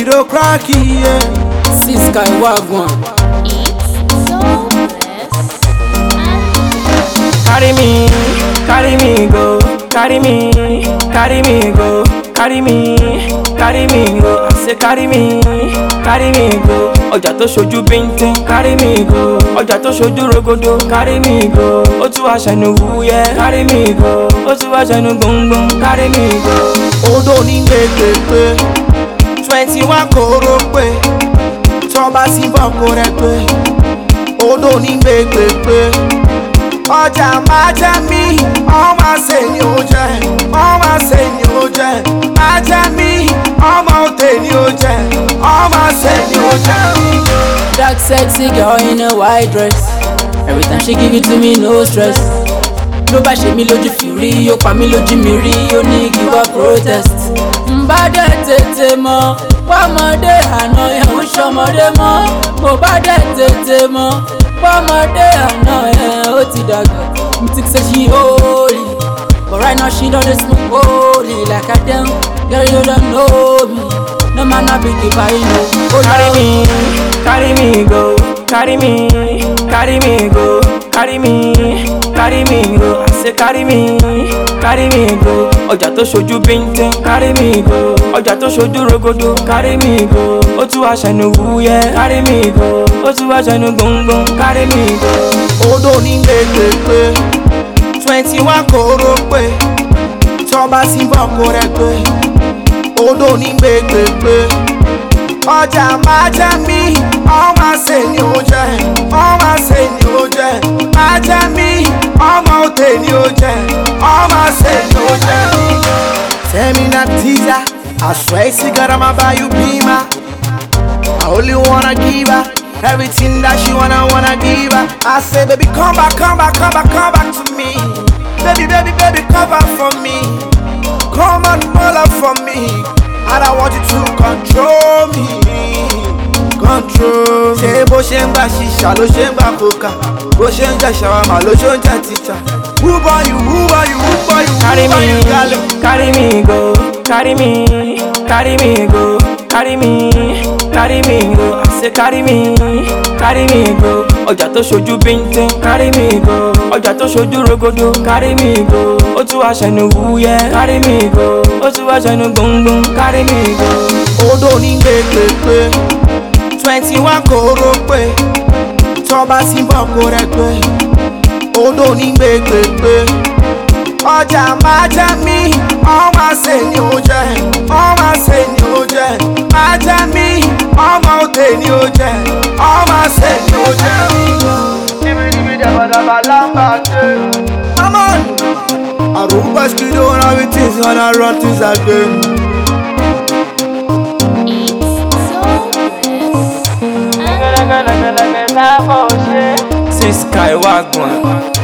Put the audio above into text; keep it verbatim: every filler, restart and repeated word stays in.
we don't crack it, yeah. Six Sky Wagwan. It's so blessed. Carry me, carry me go, carry me, carry me go, carry me, carry me go. I say carry me, carry me go. Ọjà tó ṣojú bíntín, carry me go. Ọjà tó ṣojú rogodo, carry me go. Ó tún wá ṣẹnu wúyẹ́, carry me go. Ó tún wá ṣẹnu gbòǹgbòǹ, carry me go. Odò ní gbẹgbẹgbẹ, twenty one kóró pé, tọ́ba sí bọ̀ kó rẹ pé. Odò ní gbẹgbẹgbẹ, ọjà máa jẹ́ mí, ọmọ àṣẹ ni ó jẹ́, ọmọ àṣẹ ni ó jẹ́. Máa jẹ́ mí, ọmọ òtè ni ó jẹ́, ọmọ àṣẹ ni ó jẹ́. Dark sexy girl in a white dress. Every time she give it to me, no stress. Ló bá ṣe mí lójú fìrí, ó pa mí lójú mi rí, ó ní kí wá protest. Mbá dẹ̀ tètè mọ̀, pọ́mọdé àná yẹn ń ṣọmọdé mọ́. Mo bá dẹ̀ tètè mọ̀, pọ́mọdé àná yẹn ó ti dàgbà. M think say she holy, but right now she don't dey smoke holy like I dem. Girl you don't know me, no man I be give her you know. Oh, Carry me, carry me go, carry me, carry me go, carry me, carry me go. I say carry me, carry me go. Ọjà tó ṣojú bíntín, carry me go. Ọjà tó ṣojú rogodo, carry me go. Ó tún wá ṣẹnu wúyẹ́, carry me go. Ó tún wá ṣẹnu gbòǹgbòǹ, carry me go. Odò ní gbẹgbẹgbẹ, twenty one kóró pé, tọ́ba sí bọ̀ kó rẹ pé. Odò ní gbẹgbẹgbẹ, ọjà máa jẹ́ mí, ọmọ àṣẹ ni ó jẹ́, ọmọ àṣẹ ni ó jẹ́. Máa jẹ́ mí, ọmọ òtè ni ó jẹ́, ọmọ àṣẹ ni ó jẹ́. Tell me not teaser, I swear to God I'ma buy you Beamer. I only wanna give her everything that she wanna, wanna give her. I say, baby, come back, come back, come back, come back to me. Baby, baby, baby, come back for me. Come on, pull up for me. I don't want you to control me. Control me. Ṣé bó ṣe ń gbà ṣìṣà ló ṣe ń gbà kókà? Bó ṣe ń jẹ ṣàwámà ló ṣe ń jẹ títà. Who boy you, who boy you, who boy you, Carry who boy me, you, gale? carry me go, carry me, carry me go, carry me, carry me go. I say carry me, carry me go. Ọjà tó ṣojú bíntín, carry me go. Ọjà tó ṣojú rogodo, carry me go. Ó tún wá ṣẹnu wúyẹ́, carry me go. Ó tún wá ṣẹnu gbòǹgbòǹ, carry me go. Odò ní gbẹgbẹgbẹ, twenty one kóró pé, tọ́ba sí bọ̀ kó rẹ pé. Odò ní gbẹgbẹgbẹ, ọjà máa jẹ́ mí, ọmọ àṣẹ ni ó jẹ́, ọmọ àṣẹ ni ó jẹ́. Máa jẹ́ mí, ọmọ òtè ni ó jẹ́, ọmọ àṣẹ ni ó jẹ́. Níbi-níbi dàbàdàbà lámbàdé. Come on! Àrùbá ṣkìdó wọn àwọn things wọn á run things again. It's so blessed. Six Sky Wagwan.